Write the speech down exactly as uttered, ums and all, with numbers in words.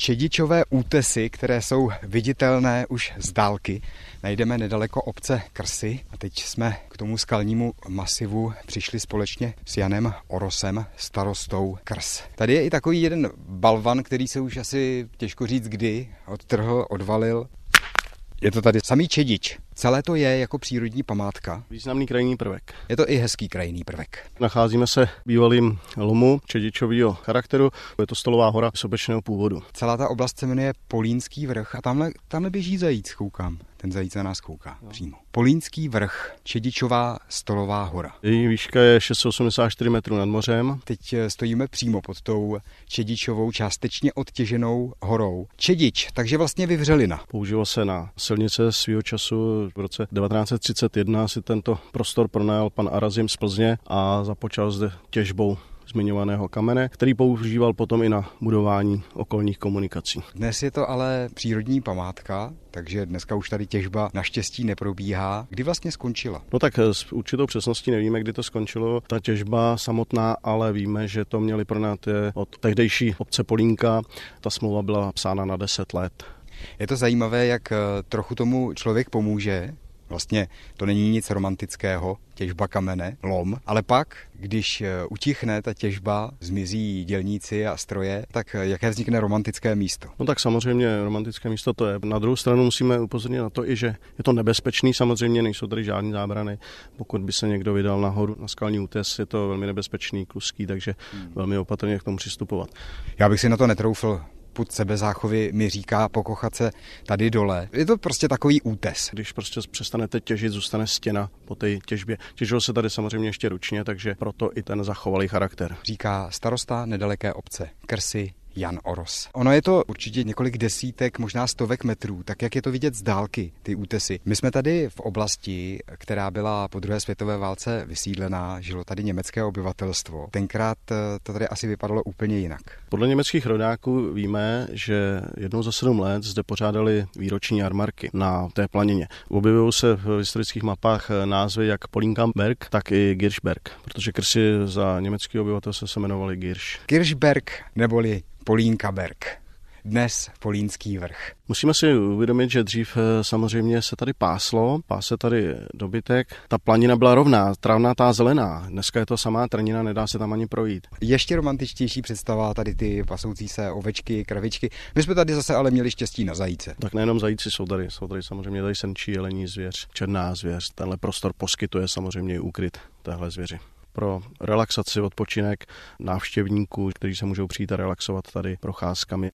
Čedičové útesy, které jsou viditelné už z dálky, najdeme nedaleko obce Krsy a teď jsme k tomu skalnímu masivu přišli společně s Janem Orosem, starostou Krs. Tady je i takový jeden balvan, který se už asi těžko říct kdy odtrhl, odvalil. Je to tady samý Čedič. Celé to je jako přírodní památka. Významný krajinný prvek. Je to i hezký krajinný prvek. Nacházíme se v bývalým lomu čedičového charakteru. Je to stolová hora sobečného původu. Celá ta oblast se jmenuje Polínský vrch a tamhle, tamhle běží zajíc, koukám. Ten zajíc na nás kouká no. přímo. Polínský vrch, Čedičová stolová hora. Její výška je šest set osmdesát čtyři metrů nad mořem. Teď stojíme přímo pod tou Čedičovou částečně odtěženou horou. Čedič, takže vlastně vyvřelina. Používal se na silnice svýho času. V roce devatenáct set třicet jedna si tento prostor pronajal pan Arazim z Plzně a započal zde těžbou zmiňovaného kamene, který používal potom i na budování okolních komunikací. Dnes je to ale přírodní památka, takže dneska už tady těžba naštěstí neprobíhá. Kdy vlastně skončila? No tak s určitou přesností nevíme, kdy to skončilo. Ta těžba samotná, ale víme, že to měli pronajat od tehdejší obce Polínka. Ta smlouva byla psána na deset let. Je to zajímavé, jak trochu tomu člověk pomůže. Vlastně to není nic romantického, těžba kamene, lom, ale pak, když utichne ta těžba, zmizí dělníci a stroje, tak jaké vznikne romantické místo? No tak samozřejmě romantické místo to je. Na druhou stranu musíme upozornit na to i, že je to nebezpečný, samozřejmě nejsou tady žádný zábrany. Pokud by se někdo vydal nahoru na skalní útes, je to velmi nebezpečný, kluský, takže hmm. velmi opatrně k tomu přistupovat. Já bych si na to netroufl. Pud sebezáchovy mi říká pokochat se tady dole. Je to prostě takový útes. Když prostě přestanete těžit, zůstane stěna po té těžbě. Těžilo se tady samozřejmě ještě ručně, takže proto i ten zachovalý charakter. Říká starosta nedaleké obce Krsy Jan Oros. Ono je to určitě několik desítek, možná stovek metrů, tak jak je to vidět z dálky, ty útesy. My jsme tady v oblasti, která byla po druhé světové válce vysídlená, žilo tady německé obyvatelstvo. Tenkrát to tady asi vypadalo úplně jinak. Podle německých rodáků víme, že jednou za sedm let zde pořádali výroční jarmarky na té planině. Objevují se v historických mapách názvy jak Polínkamberg, tak i Girschberg, protože Krsy za německé obyvatelstvo se jmenovali Girsch. Girschberg neboli Polínkaberg. Dnes Polínský vrch. Musíme si uvědomit, že dřív samozřejmě se tady páslo, pás se tady dobytek. Ta planina byla rovná, travnatá, zelená. Dneska je to samá trnina, nedá se tam ani projít. Ještě romantičtější představa tady ty pasoucí se ovečky, kravičky. My jsme tady zase ale měli štěstí na zajíce. Tak nejenom zajíci jsou tady, jsou tady samozřejmě tady senčí, jelení zvěř, černá zvěř. Tenhle prostor poskytuje samozřejmě i úkryt téhle zvěři. Pro relaxaci, odpočinek návštěvníků, kteří se můžou přijít a relaxovat tady procházkami.